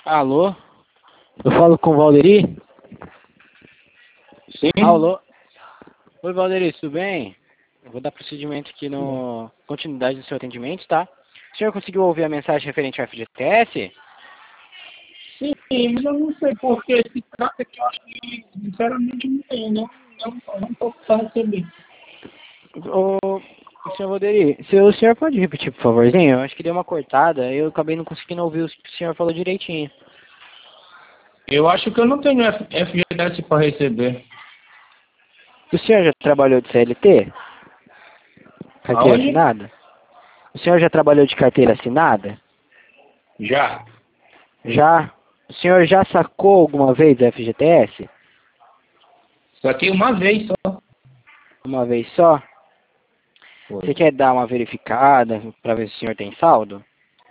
Alô? Eu falo com o Valderi? Sim? Alô? Oi, Valderi, tudo bem? Eu vou dar procedimento aqui no continuidade do seu atendimento, tá? O senhor conseguiu ouvir a mensagem referente ao FGTS? Sim, mas eu não sei por que esse trata que eu acho que, sinceramente, não tem, não estou para receber. Ô, senhor Valderi, o senhor pode repetir, por favorzinho? Eu acho que deu uma cortada, eu acabei não conseguindo ouvir o que o senhor falou direitinho. Eu acho que eu não tenho FGTS para receber. O senhor já trabalhou de CLT? Carteira Aonde? assinada? O senhor já trabalhou de carteira assinada? Já. Já? O senhor já sacou alguma vez FGTS? Só que uma vez só. Uma vez só? Você Foi. quer dar uma verificada para ver se o senhor tem saldo?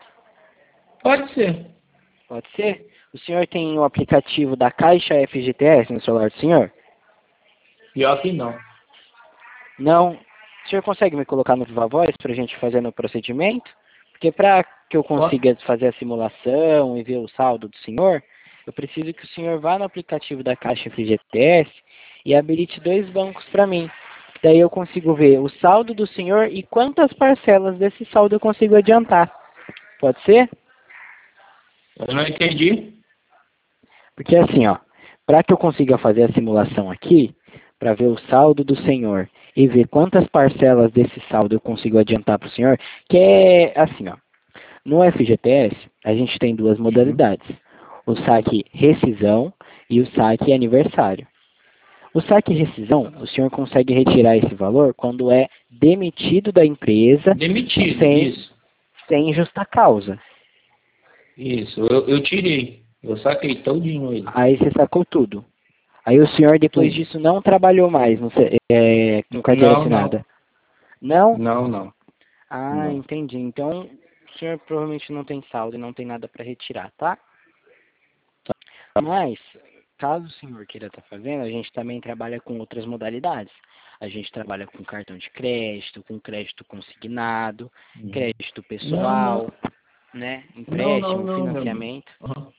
Pode ser. Pode ser? O senhor tem o aplicativo da Caixa FGTS no celular do senhor? Pior que não. Não. O senhor consegue me colocar no Viva Voz para a gente fazer no procedimento? Porque para que eu Pode. consiga fazer a simulação e ver o saldo do senhor, eu preciso que o senhor vá no aplicativo da Caixa FGTS e habilite 2 bancos para mim. Daí eu consigo ver o saldo do senhor e quantas parcelas desse saldo eu consigo adiantar. Pode ser? Eu não entendi. Porque assim, ó, para que eu consiga fazer a simulação aqui, para ver o saldo do senhor e ver quantas parcelas desse saldo eu consigo adiantar para o senhor, que é assim, ó, no FGTS a gente tem 2 Uhum. modalidades, o saque rescisão e o saque aniversário. O saque rescisão, o senhor consegue retirar esse valor quando é demitido da empresa Demitido, sem, isso. sem justa causa. Isso, eu tirei. Eu saquei todinho ele. Aí você sacou tudo. Aí o senhor, depois Tudo. disso, não trabalhou mais com carteira Não, não. assinada? Não? Não, não. Ah, Não. entendi. Então, o senhor provavelmente não tem saldo e não tem nada para retirar, tá? Mas, caso o senhor queira estar fazendo, a gente também trabalha com outras modalidades. A gente trabalha com cartão de crédito, com crédito consignado, Uhum. crédito Não, pessoal, não. né? Não, não, Empréstimo, não, meu amigo. financiamento. Uhum.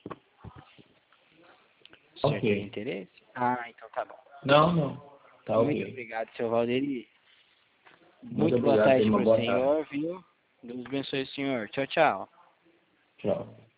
O senhor teria Ok. interesse? Ah, então tá bom. Não, não. Tá Muito ok. obrigado, seu Valderi. Muito Muito boa obrigado. Tenha tarde uma para o boa tarde. senhor, viu? Deus abençoe o senhor. Tchau, tchau. Tchau.